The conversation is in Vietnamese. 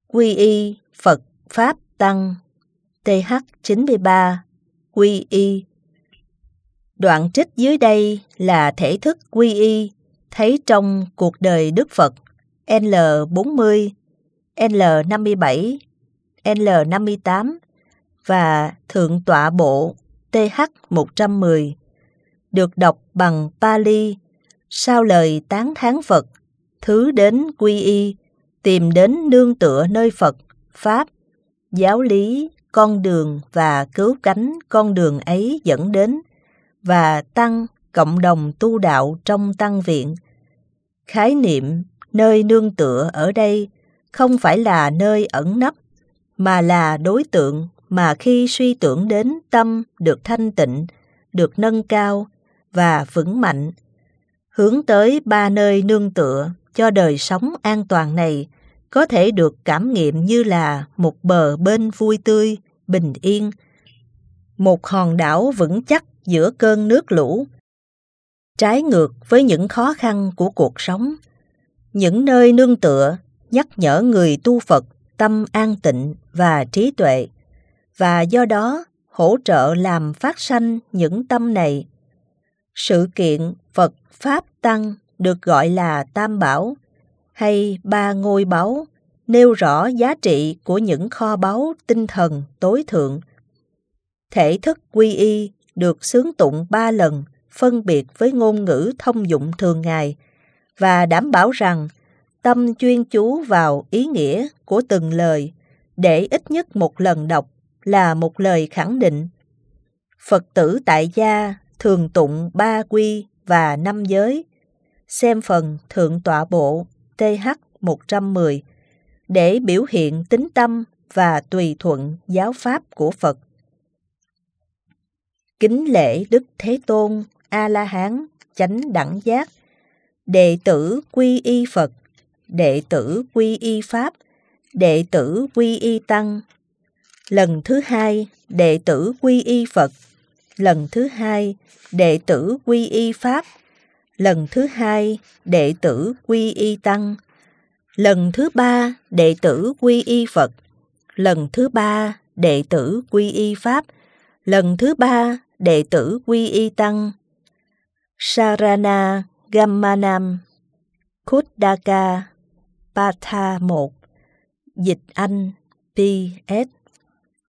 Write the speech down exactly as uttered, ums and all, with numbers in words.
Quy y Phật Pháp Tăng. tê hát chín mươi ba. Quy y. Đoạn trích dưới đây là thể thức quy y thấy trong cuộc đời Đức Phật N bốn mươi, N năm mươi bảy, N năm mươi tám và Thượng tọa bộ T H một trăm mười, được đọc bằng Pali sau lời tán thán Phật, thứ đến quy y, tìm đến nương tựa nơi Phật, Pháp, giáo lý, con đường và cứu cánh con đường ấy dẫn đến, và tăng cộng đồng tu đạo trong tăng viện. Khái niệm nơi nương tựa ở đây không phải là nơi ẩn nấp, mà là đối tượng mà khi suy tưởng đến tâm được thanh tịnh, được nâng cao và vững mạnh. Hướng tới ba nơi nương tựa cho đời sống an toàn này có thể được cảm nghiệm như là một bờ bên vui tươi, bình yên, một hòn đảo vững chắc giữa cơn nước lũ. Trái ngược với những khó khăn của cuộc sống, những nơi nương tựa nhắc nhở người tu Phật tâm an tịnh và trí tuệ, và do đó hỗ trợ làm phát sanh những tâm này. Sự kiện Phật Pháp Tăng được gọi là Tam Bảo hay ba ngôi báu, nêu rõ giá trị của những kho báu tinh thần tối thượng. Thể thức quy y được xướng tụng ba lần phân biệt với ngôn ngữ thông dụng thường ngày, và đảm bảo rằng tâm chuyên chú vào ý nghĩa của từng lời, để ít nhất một lần đọc là một lời khẳng định. Phật tử tại gia thường tụng ba quy và năm giới, xem phần Thượng tọa bộ T H một trăm mười, để biểu hiện tín tâm và tùy thuận giáo pháp của Phật. Kính lễ Đức Thế Tôn A-la-hán chánh đẳng giác, đệ tử quy y Phật, đệ tử quy y Pháp, đệ tử quy y Tăng. Lần thứ hai, đệ tử quy y Phật. Lần thứ hai, đệ tử quy y Pháp. Lần thứ hai, đệ tử quy y Tăng. Lần thứ ba, đệ tử quy y Phật. Lần thứ ba, đệ tử quy y Pháp. Lần thứ ba, đệ tử quy y Tăng. Sarana Gamanam Khuddaka Patha một. Dịch Anh P S